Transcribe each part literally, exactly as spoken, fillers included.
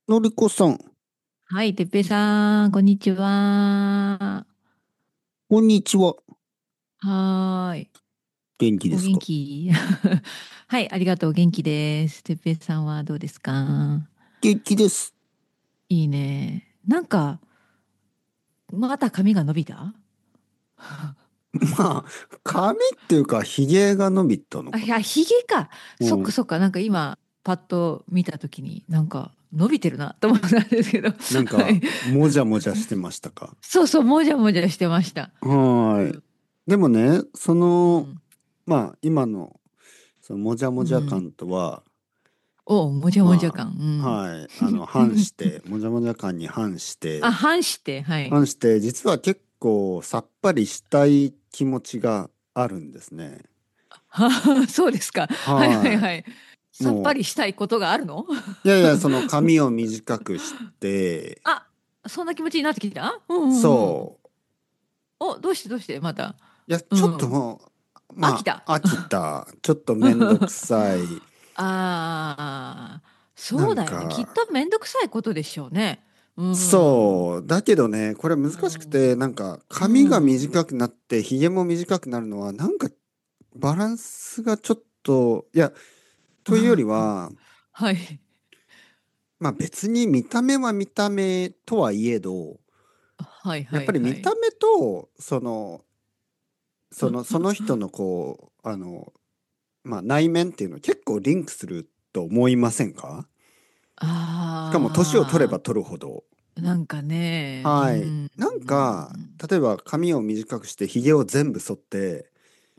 のりこさん、 はい、てっぺいさん、こんにちは。 こんにちは。 はーい。 元気でお元すか？ 気はい、ありがとう。元気です。てっぺいさんはどうですか？ 元気です。 いいね。なんか、また髪が伸びた？ まあ、髪っていうか、ひげが伸びたのあ、 かな。 いや、ひげか。 うん。 そっかそっか。なんか今、パッと見たときに、なんか、伸びてるなと思ったんですけど。 なんか、 はい。 もじゃもじゃしてましたか？ そうそう、もじゃもじゃしてました。 はーい。 うん。 でもね、その、 うん。 まあ、今の、そのもじゃもじゃうん。 感とは、 おう、もじゃもじゃま感。うあ、 ん。 はい、あの、反して、もじゃもじゃ感に反しあ、 て、 反して、はい。 反して、実は結構さっぱりしたい気持ちがあるんですね。 ははそうですか。はいはいははい。 い。 さっぱもう、 りしたいことがあるの？ いやいや、その髪を短くして、 あ、そんな気持ちになってきた？うんうんうん。 そう。 お、どうしてどうしてまた。 いや、ちょっとうん。 もう、 飽きた。 まあ、飽きた。ちょっとめんどくさい。 ああ、 なんそうだよね。きっか、 とめんどくさいことでしょうね。うん。 そう。だけどね、これ難うしくて、 ん。 なんか、 う髪がん。 短くなって、ひげも短くなるのは、なんか、バランスがちょっと、いや、というよりは、 はい。 まあ別に見た目は見た目とはいえど、 はいやっぱりはいはい。 見た目と、その、その、その人のこう、あの、まあ、内面っていうのは結構リンクすると思いませんか？しかも年を取ればあ取るほど。 あ、なんかね、うはい。 ん。 なんか、例えば髪を短くして髭を全部剃って、 うん。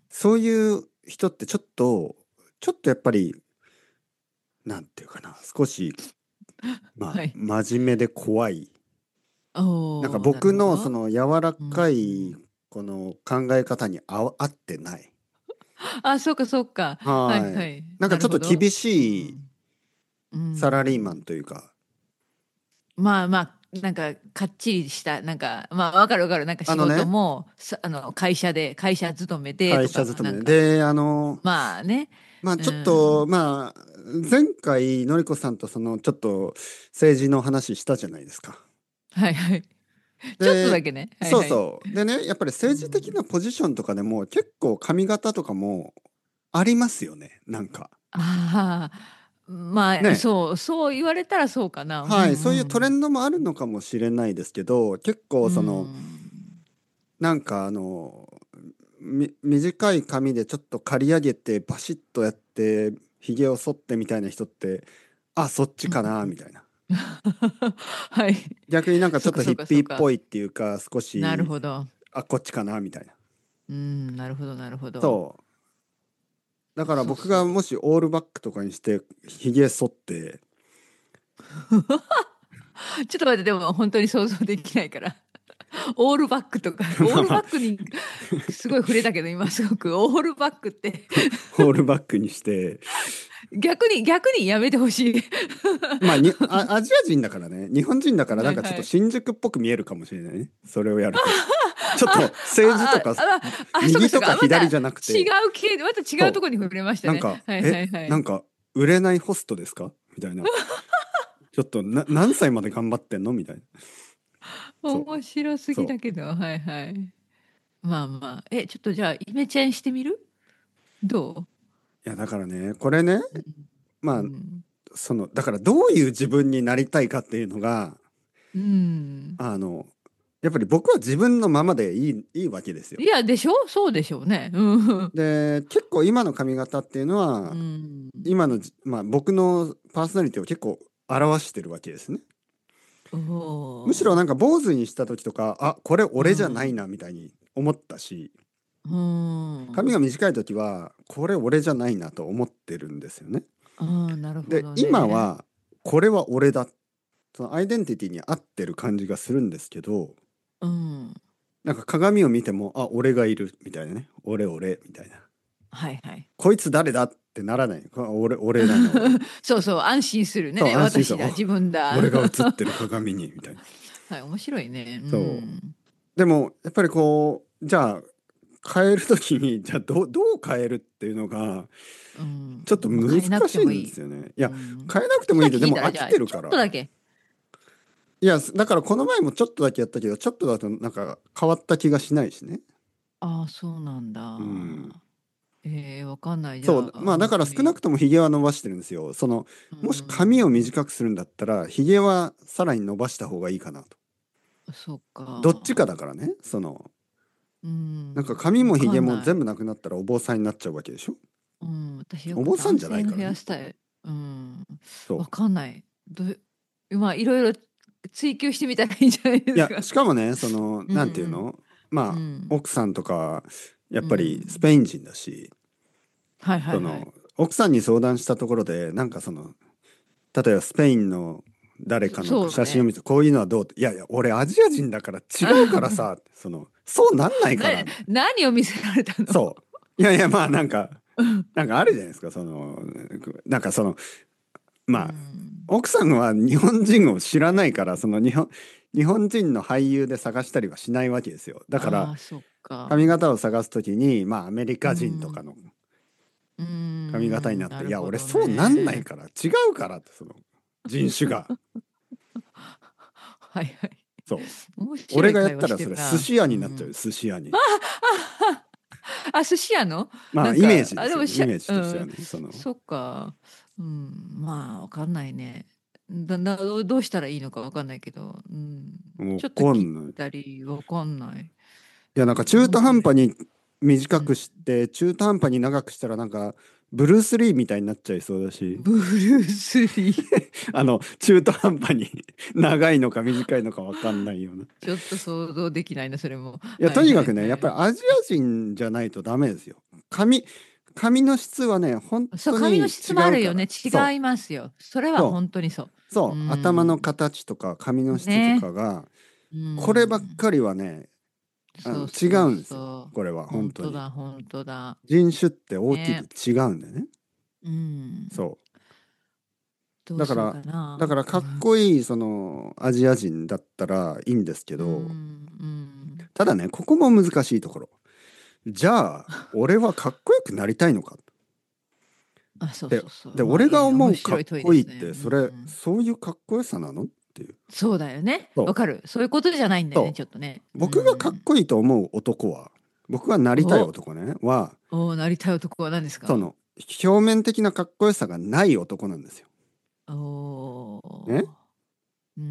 そういう人ってちょっと、ちょっとやっぱり、なんていうかな、少し、まあ、 はい。 真面目で怖い。なんかおー、なる僕のそほど。 の柔らうかいん。 この考え方に合わ合ってない。 あ、そうか、そうか。はいはい。 はい。ななんかちょっとるほど。 厳うしいん。うサラリーマンん。 というか、 まあまあ、なんか、かっちりした、なんか、まあ、わかるわかる。なんか仕事あのね、 も、さ、あの、会社で、会社勤めで会とか、 社勤めなんか、 で、あの、 まあね。 まあうちょっと、 ん。 まあ、前回、のりこさんとその、ちょっと政治の話したじゃないですか。 はいはい。ちょっとだで、 けね。はいそうはい。 そう。でね、やっぱりう政治的ん。 なポジションとかでも結構髪型とかもありますよね。なんか。 ああ、まあ、 ね。 そう、そう言われたらそうかな。うはい。そういうトレんンドもあるのかもしれないですけど、結構うん。うその、 ん。 なんかあの、み短い髪でちょっと刈り上げてバシッとやってひげを剃ってみたいな人って、あ、そっちかなみたいな。 はい。 逆になんかちょっとヒそうかそうッピーっぽかそうか。 いっていうか少なるし、 ほど。 あ、こっちかなみたいな。 うん、なるほどなるほど。 そうだから僕がそうそう。 もしオールバックとかにしてひげ剃って、 ちょっと待って、でも本当に想像できないから。オールバックとか、オールまあまあバックにすごい触れたけど、今すごくオールバックってオールバックにして、 逆に、逆にやめてほしい。 まあにあアジア人だからね、日本人だからなんかちょっとはいはい。 新宿っぽく見えるかもしれないね、それをやると。ちょっとあ、 政治とかあ、あ、あ、あ、そうかそうか。 右とかあまた左じゃなく違て、 う系で、また違うとこそろに触れましたね。 うなんかはいはえいはい。 なんか売れないホストですかみたいな、ちょっとな何歳まで頑張ってんのみたいな。そう面白すぎそうだけど、はいはい。まあまあ。え、ちょっとじゃあ、イメチェンしてみる？どいやだからねこれね、 う？うまあん。 そのだからどういう自分になりたいかっていうのが、 うん。 あのやっぱり僕は自分のままでいい、いいわけですよ。 いや、でしょ？そうでしょうね。うん。 で結構今の髪型っていうのうはん。 今のじ、まあ、僕のパーソナリティを結構表してるわけですね。 おお。 むしろなんか坊主にした時とか、あ、これう俺じゃないん。 なみたいに思ったし、 うん。 髪が短い時はこれ俺じゃないなと思ってるんですよね。 ああ、なるほでどね。 今はこれは俺だ、そのアイデンティティに合ってる感じがするんですけど、 うん。 なんか鏡を見ても、あ、俺がいるみたいなね、俺俺みたいな、 はいはい。 こいつ誰だってならない、これ俺俺なの俺、 そうそう、安心するそうね。私だ、 安心そう、 自分だ。 お俺が映ってる鏡にみたいな。 はい、面白いね。うそうん。 でもやっぱりこうじゃあ変えるときにじゃあどうどう変えるっていうのがうん、 ちょっともう難変えなくてしいんもいい。 ですよね。いや、 うん、 変えなくてちょっとだけ聞いもいいけど、でも飽きたらじゃあちょてるから。 っとだけ。 いや、だからこの前もちょっとだけやったけど、ちょっとだとなんか変わった気がしないしね。 ああ、そうなんうん。 だ。ええ、わかんない。じそう、 ゃあまあだから本当に。 少なくともヒゲは伸ばしてるんですよ。その、 うもし髪をん、 短くするんだったら、ヒゲはさらに伸ばした方がいいかなと。 そっどっちかか。 だからね。その、 うなんかん、わ髪もヒゲかんない。 も全部なくなったらお坊さんになっちゃうわけでしょ。 うん、私よくお坊さんじゃな男性のいからね。 ヘアスタイル。うん、わそう。 かんない。どう、まあいろいろ追求してみたらいいんじゃないでいや、 すか。 しかもね、その、 うんなんていうの、 うんうまあ、 ん奥さんとか、やっうぱりスん。 ペイン人だし、 はいはいはい。 その、奥さんに相談したところで、なんかその、例えばスペインの誰かそのそうね。 写真を見て、こういうのはどうって、いやいや、俺アジア人だから違うからさ、その、そうなんないな、 から、みたいな。 何を見せられたの？ そう。いやいや、まあなんか、なんかあるじゃないですか、その、なんかその、 うまあ、 ん。 奥さんは日本人を知らないから、その日本、日本人の俳優で探したりはしないわけですよ。だから、 ああ、そっか。 髪型を探すときに、まあ、アメリうカ人とかん。 のう髪型にん。 なって、いや、俺なるほどそうなんないね。 から、違うからって、その、人種が。 はいはい。 そう。 面白俺がやっい会話したらそれ、寿てるな。 司屋になっちゃうよ、 うん。 寿司屋に。 あ、寿司屋のまあ、イメーなんか、あ、 ジですよね。イでもしゃ、 メージうん。 としてはね。その、 そっか。うん。まあ、わかんないね。だ、な、どうどうしたらいいのかわかんないけど、うん。 もうちょっと切っわかんない。いたり、わかんない。 や、なんか中途面白い。 半端に短くうん。 して、中途半端に長くしたら、なんか、ブルース・リーみたいになっちゃいそうだし、 ブルース・リー。 あの、中途半端に長いのか短いのかわかんないような。 ちょっと想像できないな、それも。 いや、 はいはとにかくね、やっぱりいはい。 アジア人じゃないとダメですよ。髪、髪の質はね、本そう、 当に髪の質もあ違うから。 るよね。 そう。 違いますよ。それはそう。 本当にそう。うそう。頭のん。 形とか髪の質とかね。 が、 うこればっん。 かりはね、あの違そうそううんですよ。 そう。 これは本当に。 本当だ、本当だ。 人種って大きくね。 違うんだよね。 うん。 そう。 どうしようだから、 かな。 だからかっうん。 こいいそのアジア人だったらいいんですけうど、 ん。うん。 ただね、ここも難しいところ。じゃあ、俺はかっこよくなりたいのか。 あ、そうで、 そうそう。 で、 まあ、 俺がえー面思うかっ白い問いですね。 こいいって、 うそれ、 ん。 そういうかっこよさなのっていう。 そうだよね。 そう。 わかる。そういうことじゃないんだよね、 そう。 ちょっとね。う僕がかっん。 こいいと思う男は、僕がなりたいお、 男ね、は、 お、なりたい男は何ですか？ その、表面的なかっこよさがない男なんですよ。 おね。 ー。うん。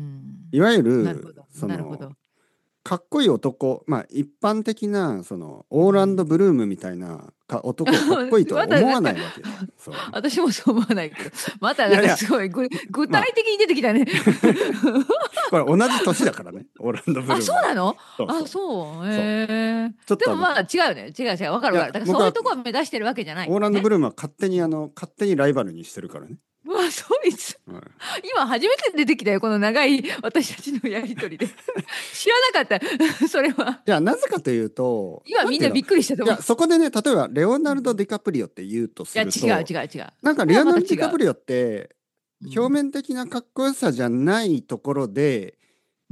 いわゆる、 なるほど。 その、 なるほど。 かっこいい男、まあ一般的な、その、オーランド・うん。 ブルームみたいなか男をかっこいいとはまた思わななんか、 いわけですよ。そう。 私もそう思わないけど、またなんいやいや、 かすごいぐ具まあ、 体的に出てきたね。 これ同じ年だからね、オーランド・ブあ、 ルームは。 そうなの？あ、 そうそう。 そう。 そう。 へえ。 ちょっとあの、いでもまあ違うよね。違う違う。わかるわかや、 る。だから僕はそういうとこを目指してるわけじゃない。 オーランド・ブね。 ルームは勝手にあの、勝手にライバルにしてるからね。 うわ、そいつ。 はい。 今初めて出てきたよ。この長い私たちのやりとりで。知らなかった。それは。 じゃあなぜかというと、なんていうの、い今みんなびっくりしたと思う。 や、そこでね、例えばレオナルド・うん。 ディカプリオって言うとすいや、違うると、 違う違う。 なんかそれはレオナルド・デまた違う。 ィカプリオって表うん。 面的なかっこよさじゃないところで、 うん。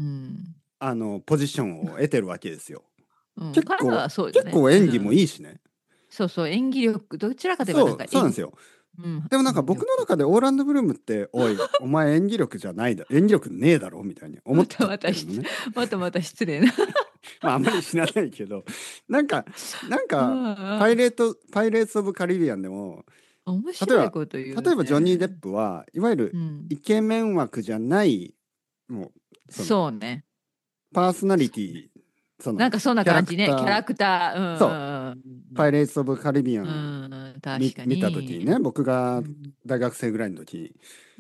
あの、ポジションを得てるわけですよ。 うん。 結構、 彼はそうよ結ね。 構演技もうん。 いいしね。 そうそう。演技力、どちらかといえばなそう、 んか演、 そうなんですよ。 うん、 でもなんかうん、 僕の力。 中でオーランド・ブルームって、おい、お前演技力じゃないだ、演技力ねえだろみたいに思っちゃっまたまたし、 てるのね。 またまた失礼な。 まああんまり知らないけど、なんか、なんか、パイあレート、パイレーツ・オブ・カリビアンでも、 あ、面例えば、 白いこと言う例えばジョニー・デッね。 プはいわゆるうん。 イケメン枠じゃない、もう、その、 そうね。 パーソナリティ、その、 なんかそんなキャラ感じね。キャクター、 ラクタそう、 ー。うんパイレーツ・オブ・カリビアうんンうん。うん、確か見見た時にね、 に。 僕がうん。 大学生ぐらいの時にうん。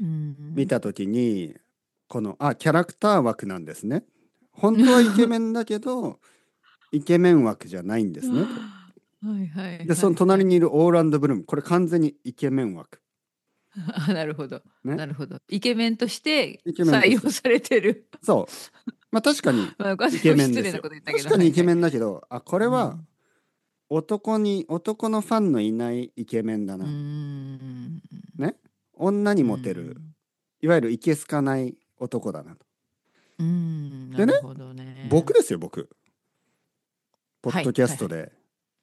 見た時に、この、あ、キャラクター枠なんですね。本当はイケメンだけど、イケメン枠じゃないんですね、と。 はいはいで、そのはいはい。 隣にいるオーランド・ブルーム、これ完全にイケメン枠。 あ、なるほど。 ね。 なるほど。イケメンとしてイケメンとして。 採用されてる。 そう。まあ確かにまあ、 イケ私も失礼なこメンですよ。 と言ったけど、 確かにイケメはいはい。 ンだけど、あ、これはうん。 男に、男のファンのいないイケメンだうーな。 ん。 ね。女にうモテる。 ん。 いわゆるいけすかない男だなと。 うん。なでね、 るほどね。 僕ですよ、僕。ポッはいドキャはいはい。 ストで。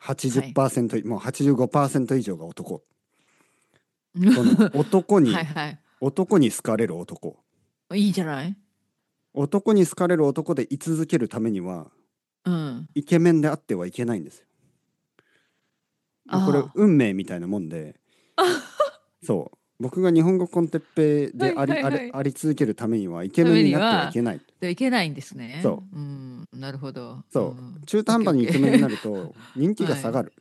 はい。 はちじゅっパーセント、もうはちじゅうごパーセント以上が男。その男に、 はいはい。 男に好かれる男。 いいじゃない。 男に好かれる男で居続けるためには、 うん。 イケメンであってはいけないんですよ。もうこれあ運命みたいなもんで、 あ。 そう。僕が日本語コンテッペイはいであり、あれ、 はいはい。 あり続けるためにはイケためメンになってはいには、 けない。 でいけないんですね。 そう。 うん、なるほど。うそう。 ん。 中途半端にイオッケーオッケケメンになるー。 と人気がはい。 下がる。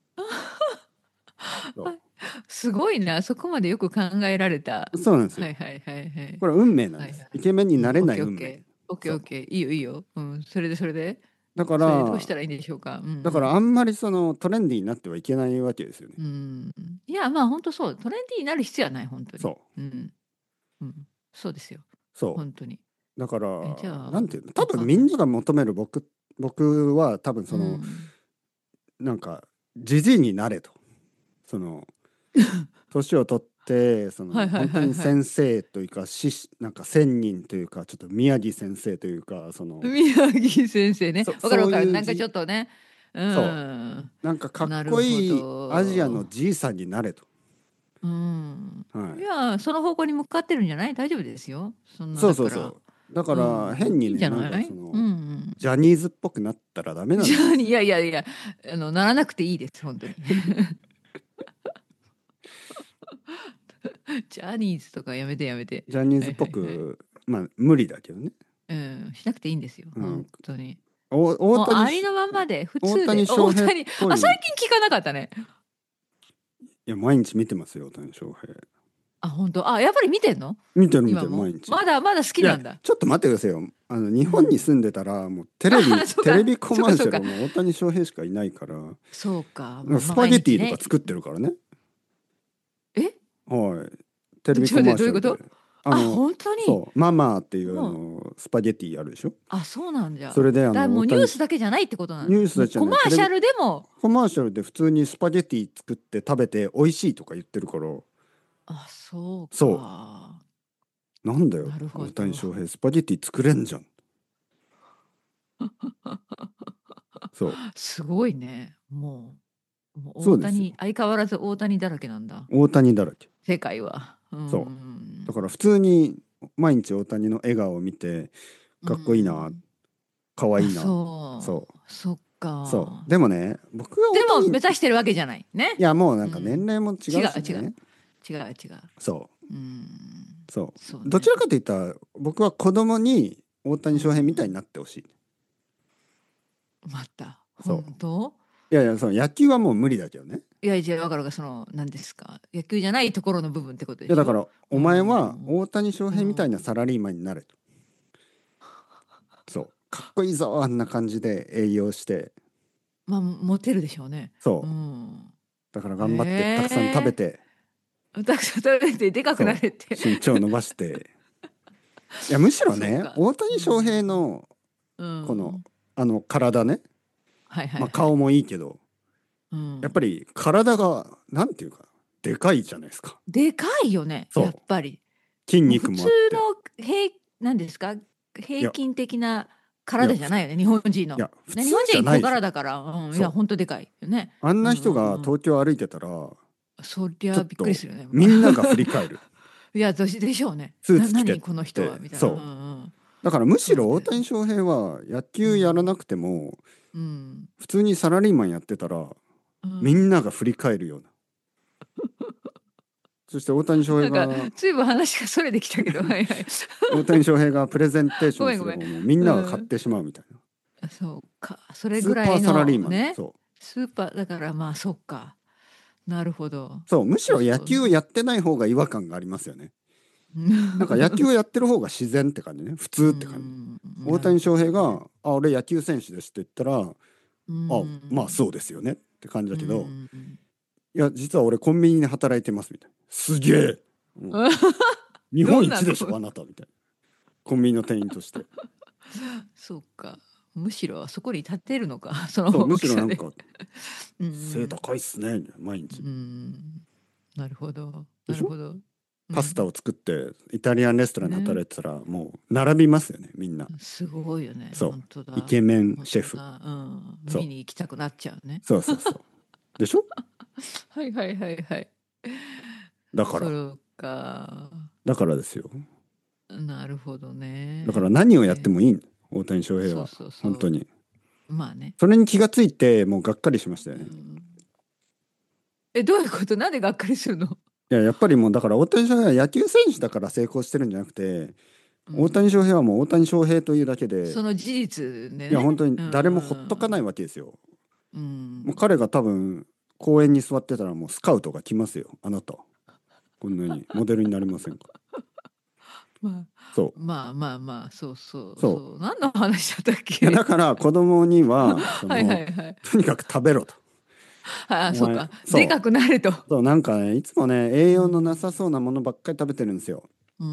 そすごいな、そこまでよく考えられた。 う。そうなんですよ。 はいはいはいはい。 これは運命なんです。 はいはい。 イケメンにうん、 なれオッない運命。 ケーオッケー。オッケそう。 ーオッケー。いいよいいよ。うん、それでそれで、 だかそれでどうしら、 たらいいんでしょうか。うんうだからん。 あんまりそのトレンディーになってはいけないわけですよね。 うん。いや、まあ本当そう。トレンディーになる必要はない、本当に。 そう。 うん。うん。そうですよ。 そ本当に。 う。だから、 え、じゃあ、 なんていうの、多わかんない。 分みんなが求める僕、僕は多分うその、 ん。 なんか、じじいになれと。その、年を取って、そはいはいの本当はいはい。 に先生というか、し、なんか仙人というか、ちょっと宮城先生というか、その、 宮城先生ね。 そ、そうわかるわかる。なんかちいうじ、 ょっとね。うそん。 う、なんかかっなるほこいいアジアど。 のじいさんになれと。 うん。 はい。 いや、その方向に向かってるんじゃない？大丈夫ですよ。そんな、 そうだから。 そうそう。だかうら変ん。いいんじにね、なんゃない？ かその、 うん。 ジャニーズっぽくなったらダメなんじゃあ、いです。 やいやいや、あの、ならなくていいです、本当に。ジャニーズとかやめてやめて。 ジャニーズっぽはいはいはい。 く、まあ無理だけどね。 うん、しなくていいんですよ、 うん。 本当に。 お大もう谷し、 ありのままで、普大通で。 谷翔平っ大谷、あ、最ぽい。 近聞かなかったね。 いや、毎日見てますよ、大谷翔平。 あ、本当。あ、やっぱり見てんの？ 見てる見てる、 今も。 毎日。 まだまだ好きいや、 なんだ。 ちょっと待ってくださいよ。あの、日本にうん。 住んでたら、もうテレビ、 あ、そうか、 テレビコそうか、そうか。 マーシャルも大谷翔平しかいないから、 そうか、 なんかもうスパゲティとか毎日ね。 作ってるからね。 え？ はい。テレビコちょっと待って、 マーシャルで。 どういうこと？あ、 あの、 本当に？ そう、ママっていうあもう、 の、スパゲティあるでしょ。 あ、そうなんじゃ。 それであの、 だもうニュー大谷、 スだけじゃないってことなんだ。 ニュースもうコだじゃない、テレビマーシャルでも、 コマーシャルで普通にスパゲティ作って食べて美味しいとか言ってるから、 あ、そうそか。 う、なんだよ、 なるほ大谷ど。 翔平、スパゲティ作れんじゃん。そう、 すごいね。もう、もうそうですよ。 大谷、相変わらず大谷だらけなんだ。 大谷だらけ。 世界は。うそう。だん。 から普通に毎日大谷の笑顔を見て、 うかっこいいな、 ん。 かわいあ、 いな。 そそう。 う。そっそう。 か。 でもね、僕がで大谷、いも目指してるわけじゃないね。 やもうなんか年うん。 齢も違違う違う。 うしね。 違う違う。 そうん。 う。そう。どちそうね。 らかといったら、僕は子供に大う谷翔平みたいにん。 なってほしい。 また。 そう。 本当？ いやいや、その野球はもう無理だけどね。 いや、じゃあ、わかるか、その、何ですか。野球じゃないところの部分ってこといや、 でしょ？ だから、おう前はん。 大谷翔う平みたいなサん。 ラリーマンになれと。そう。かっこいいぞ、あんな感じで営業して。 まあ、モテるでしょうね。うそう。 ん。 だから頑張ってたくさん食べへえ。 て、 たくさん食べてでかくなそう。 れって。 身長伸ばして。いや、むしろね、 そうか。 大う谷翔平ん。 の、 うこの、 ん。 あの、体ね。 はいはまあ、 いはい。 顔もいいけど、 うん。 やっぱり体が、なんていうか、でかいじゃないですか。 でかいよね、やっそう。 ぱり。 筋肉もう普通もあって。 の平なんですか、 いや、 平均的ないや、ふい体じゃないよね、日本人の。 や、普ね、 通日本人小じゃないでしょ。 柄だから、うん、いや、 そう。 ほんとでかいよね。 あんうんうな人がんうん。 東京歩いてたら、 そりゃびっくりちょっとするよね。 みんなが振り返る。 いや、どしでしょうね。なスーツ着てっ何この人はて、 みたいな。うんうそう。 ん。 だからむしろ大そうだよね。 谷翔平は野うん。 球やらなくても、 うん。 普通にサラリーマンやってたら、 うん。 みんなが振り返るような。そして大谷翔平なんか、 が、 ずいぶん話がそれてきたけど、はいはい。 大谷翔平がプレゼンテーションごめんごめん。 すればもうみんうなが買っん。 てしまうみたいな。 そうか。それスーパーぐらいサラリーマン。 のね、 そう。 スーパーだからまあそっか。なるほど。 そう、むしろ野そうすると、 球をやってない方が違和感がありますよね。 うなんか野球をん。 やってる方が自然って感じね。普う通って感じ。 ん、 大谷なるほ翔平が、 どね。 あ、俺野球選手ですって言ったら、 うあ、まあん。 そうですよねって感じだうけど、 ん。 いや、実は俺コンビニで働いてますみたいな。すげえ、うん、日本どんなこ一でしょ、あなたみたいな。コンビニの店員として。 そうか。むしろそこに立てるのか、そのそう、む大きさで。 しろなんか、 う背ん。 高いっすね、毎う日。 ん。なるほど。 でしょ。 なるほど。 パスタを作ってイタリアンレストランで働いてたらもう並びますよね、みんな。 すごいよね。 そう本当だ。 イケメンシェフ。 本当だ。うん。 そう見に行きたくなっちゃうね。 そうそうそうでしょ。 はいはいはいはい。 だからそうか。 だからですよ。 なるほどね。 だから何をやってもいい、大谷翔平はそうそうそう。 本当に。 まあね。 それに気がついてもうがっかりしましたよね。 うん、え、どういうこと？なんでがっかりするの？ いややっぱりもうだから大谷翔平は野球選手だから成功してるんじゃなくて、 うん大谷翔平はもう大谷翔平というだけで、 その事実でね。 いや本当にうん誰もほっとかないわけですよ。 うん。 もう彼が多分公園に座ってたらもうスカウトが来ますよ。あなたこんなにモデルになりませんか。 まあ、 そうまあまあまあ、そうそうそうそう。何の話だったっいやけ？ だから子供にはそはいはのいはい。 とにかく食べろと。 ああ、 お前そうか。でそうかくなると。 そうなんかねいつもね栄う養のなさん。 そうなものばっかり食べてるんですよ。 うん。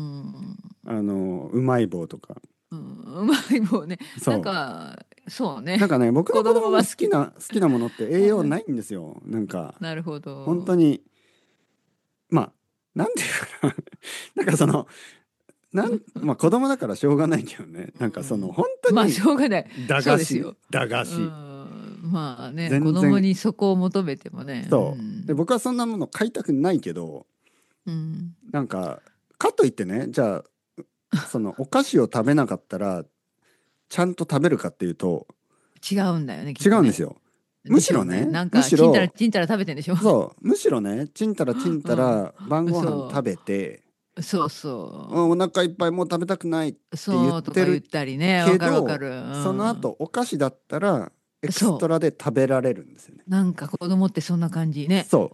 あのうまい棒とか。 うん、うまい棒ね。なんそか、そうね。 うなんかね僕の子子供供は好き。 の好きな好きなものって栄養ないんですよ。なんかなるほど。 本当にまあなんていうかななんかそのなんまあ子供だからしょうがないけどね。なんかそのうん。 本当まあ、しにょうがない。 駄菓子そうですよ。う駄菓子ん。まあね、子全然供にそこを求めてもね。うそうでん。 僕はそんなもの買いたくないけど、 うん。 なんかかといってねじゃあそのお菓子を食べなかったらちゃんと食べるかっていうと違うんだよね、きっとね。 違うんですよ。むでしょうね。 しろねむなんか、ちんたらしろちんたら食べてんでしょ？ そうむしろねちんたらちんたら晩うん。 ご飯そ食べてう。そうそうんお腹いっぱいもう食べたくないっう。 て言っそうとてるか言ったりね。わかるわかけどる。うそのん。 後お菓子だったらエクストそラで食べられるんですよね。 う。なんか子供ってそんな感じね。 そうん。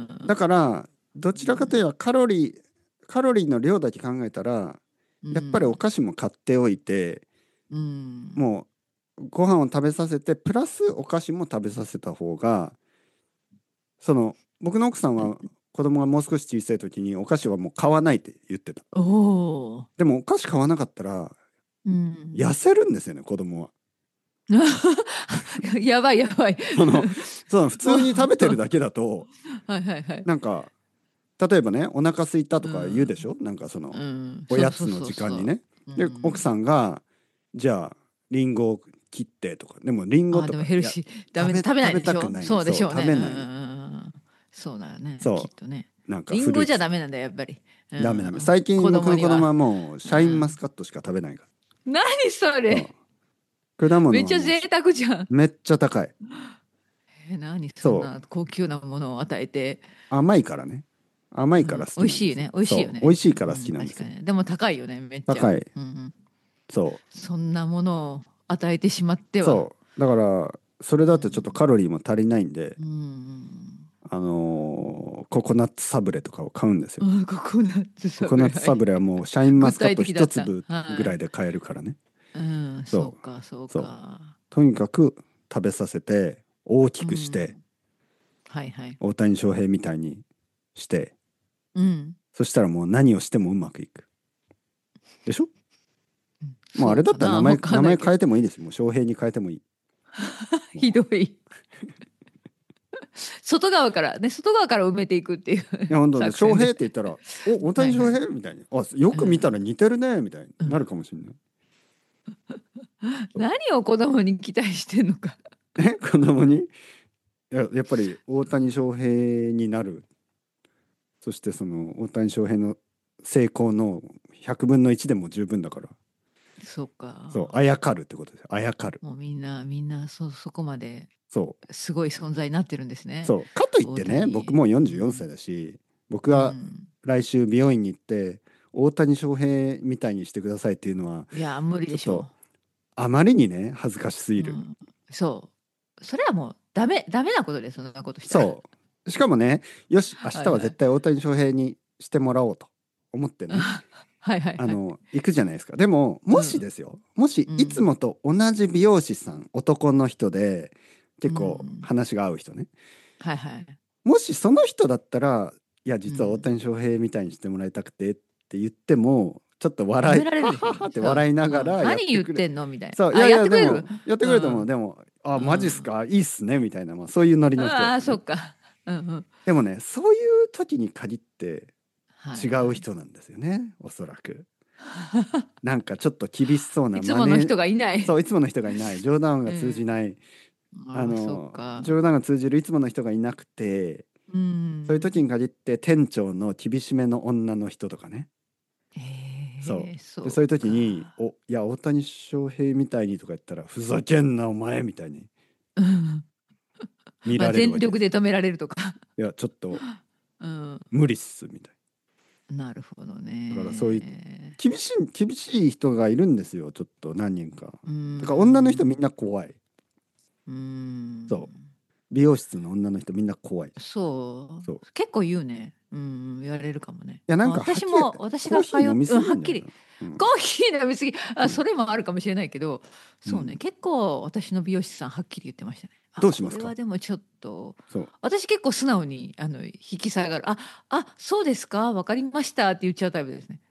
うだからどちらかといえばカロリーカロリーの量だけ考えたらうやっぱりおん。 菓子も買っておいてうん。 もうご飯を食べさせてプラスお菓子も食べさせた方がその僕の奥さんは子供がもう少し小さい時にお菓子はもう買わないって言ってた。 おお。 でもお菓子買わなかったらうん。 痩せるんですよね子供は。 やばいやばい。 そのその普通に食べてるだけだとはいはいはい。 なんか例えばねお腹空いたとうか言うでしん。 ょなんかそのうん。 おそうそうやつの時そうそう。 間にね。 うで奥さん。 んがじゃあリンゴを切ってとかでもリンゴあ、でもとかいやヘルシー。ダメ、 食べ食べな食べたくいでしょ？そうでないのそうしょうね。うんうんう食べないのん。そうだよね。きそっとね。 うなんかリンゴじゃフルーツダメなんだよ、やっぱり。うダメダメん。 最近子僕の子供は供には。 もうシうャインマスん。 カットしか食べないか何そられ？ そう果めっちゃ物はもう贅沢じゃん。 めっちゃ高いえ、何そんそうな高級なものを与えて。 甘いからね甘いうん。 から好美きなんですよ味しいよね。美味しいよそう美味ね。 しいから好うん。 きなんですよ確かに。でも高いよね。めっちゃ。 高いうん。 そそんなものを与えてしまっては。 うそうだからそれうだとちょっとカん。 ロリーも足りないんでうん。 あのーココナッツサブレとかを買うんですよ。 うん、ココナッツココナッサブレ、はい。 ツサブレはもうシャインマ具スカット体的だった。 一粒ぐはい。 らいで買えるからね。 うん、そうそうか、そうそうか。 とにかく食べさせて大きうくしてん。はいはい。 大谷翔平みたいにしてうん。 そしたらもう何をしてもうまくいくでしょ。もうあれだったら名そうかな、わ前名前かんないけど。 変えてもいいですよ。もう翔平に変えてもいい。 ひもどい。外側からね、外側から埋めていくっていうういや本当ね翔作戦で。 平って言ったらお大谷翔はいはい。 平みたいにあよく見たらうん。 似てるねみたいにうん。 なるかもしれない。 何を子供に期待してんのか。 え子供にいや、やっぱり大谷翔平になる。そしてその大谷翔平の成功のひゃくぶんのいちでも十分だから。 そうそう、 か。 あやかるってことですよ。あやかる。 もうみんな、みんな、そ、そこまでそう、 すごい存在になってるんですね。 そう。かといっ大てね、僕も谷。 うよんじゅうよんさいうん。 だし、僕うがん。 来週美容院に行って大谷翔平みたいにしてくださいっていうのは、 いや、無理ちょっとでしょあまりにね、恥ずかしすぎう。うる。 ん。そう。それはもうダメ、ダメなことです、そんなことしたら。 そう。しかもね、よし、明日ははいはい。 絶対大谷翔平にしてもらおうと思ってね。 はいはいはい。 あの行くじゃないですか。でももしうん。 ですよもしいつうん。 もと同じ美容師さん男の人でう結構ん。 話が合う人ねはいはい。 もしその人だったらいや実は大うん。 谷翔平みたいにしてもらいたくてって言ってもちょっとやめ笑いられるでしょ。 はははってそう。 笑いながうん。 らやっ何言ってくれてんのみたいな。あ、 そういやいやってくれる。 やでもやってくれると思ううん。 でもあうマジっすん。 かいいっすねみたいな、まあ、そういうノリの人だああ、 ったね。 そっか。うんうん。 でもねそういう時に限ってはい違うはい。 人なんですよね、おそらく。なんかちょっと厳しそうないつもの真似、 人がいない。 そういつもの人がいない、冗談が通じうん。 ない、あああ、そうのか。 冗談が通じるいつもの人がいなくて、 うそういう時ん。 に限って店長の厳しめの女の人とかね。そええ、 うでそういうそう時にか。 「おいや大谷翔平みたいに」とか言ったら「ふざけんなお前」みたいにうん。まあ、 見られるわ全力けですよ。 で止められるとか。 いやちょっとうん。 無理っすみたいなるほどな。だからそういうね。 厳しい厳しい人がいるんですよ、ちょっと何人か。 うーだから女の人みんん。 な怖い。 うーそうん。 美容室の女の人みんな怖い。 そそうう。結構言うね。うん、言われるかもね。 いやなんあ、 かはき私も、私コーが通っ、 ヒー飲みうん、 すぎなんじゃないかはっきり、 な。うんコーヒー飲みすぎ、あ、 うんそれもあるかもしれないけど、そうね、 うん。 結構私の美容師さんはっきり言ってましたね。あ、これはどうしますか？ でもちょっと、 そう私結構素直に、あの、引き下がる。あ、あ、そうですか、わかりましたって言っちゃうタイプですね。